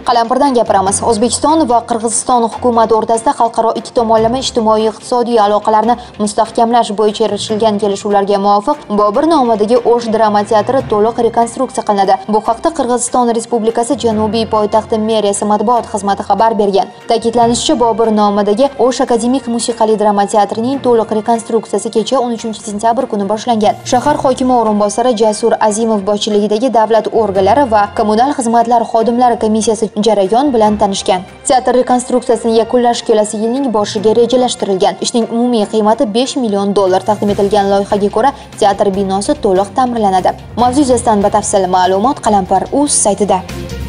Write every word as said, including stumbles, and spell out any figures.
Qalampirdan gapiramiz. O'zbekiston va Qirg'iziston hukumati o'rtasida xalqaro ikki tomonlama ijtimoiy-iqtisodiy aloqalarni mustahkamlash bo'yicha erishilgan kelishuvlarga muvofiq Bobur nomidagi O'sh drama teatri to'liq rekonstruksiya qilinadi. Bu haqda Qirg'iziston Respublikasi Janubiy poytaxti meriyasi matbuot xizmati xabar bergan. Ta'kidlanishicha, Bobur nomidagi O'sh akademik musiqali drama teatrining to'liq rekonstruksiyasi kecha o'n uchinchi sentyabr kuni boshlangan. Shahar hokimi o'rinbosari Jasur Azimov boshchiligidagi davlat organlari va kommunal xizmatlar xodimlari komissiyasi jarayon bilan tanishgan. Teatr rekonstruksiyasini yakunlash kelasi yilning boshiga rejalashtirilgan. Ishning umumiy qiymati besh million dollar. Taqdim etilgan loyihaga ko'ra teatr binosi to'liq ta'mirlanadi. Mavzu yuzasidan batafsil ma'lumot Qalampir.uz saytida.